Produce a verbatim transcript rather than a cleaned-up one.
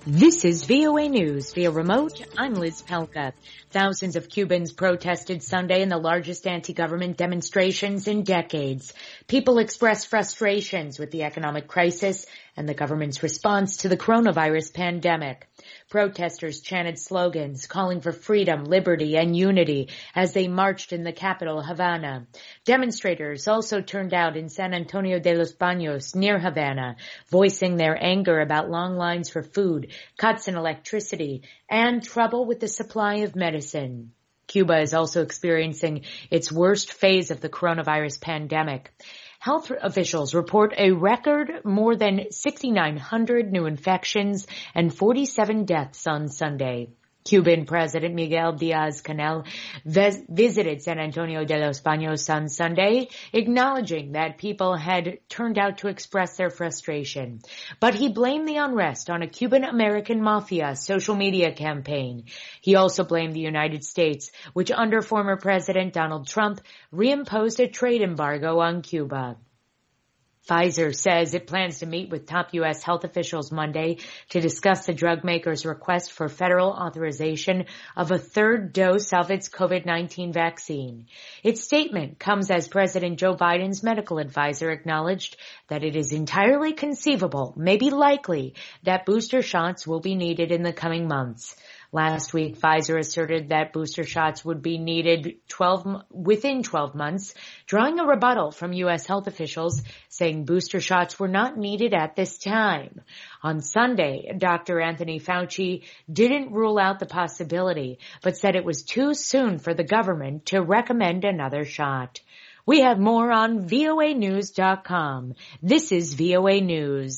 This is V O A News via remote. I'm Liz Pelka. Thousands of Cubans protested Sunday in the largest anti-government demonstrations in decades. People expressed frustrations with the economic crisis and the government's response to the coronavirus pandemic. Protesters chanted slogans calling for freedom, liberty, and unity as they marched in the capital, Havana. Demonstrators also turned out in San Antonio de los Baños, near Havana, voicing their anger about long lines for food, cuts in electricity, and trouble with the supply of medicine. Cuba is also experiencing its worst phase of the coronavirus pandemic. Health officials report a record more than six thousand nine hundred new infections and forty-seven deaths on Sunday. Cuban President Miguel Diaz-Canel vis- visited San Antonio de los Baños on Sunday, acknowledging that people had turned out to express their frustration. But he blamed the unrest on a Cuban-American mafia social media campaign. He also blamed the United States, which under former President Donald Trump reimposed a trade embargo on Cuba. Pfizer says it plans to meet with top U S health officials Monday to discuss the drug maker's request for federal authorization of a third dose of its COVID nineteen vaccine. Its statement comes as President Joe Biden's medical advisor acknowledged that it is entirely conceivable, maybe likely, that booster shots will be needed in the coming months. Last week, Pfizer asserted that booster shots would be needed twelve, within twelve months, drawing a rebuttal from U S health officials saying booster shots were not needed at this time. On Sunday, Doctor Anthony Fauci didn't rule out the possibility, but said it was too soon for the government to recommend another shot. We have more on V O A news dot com. This is V O A News.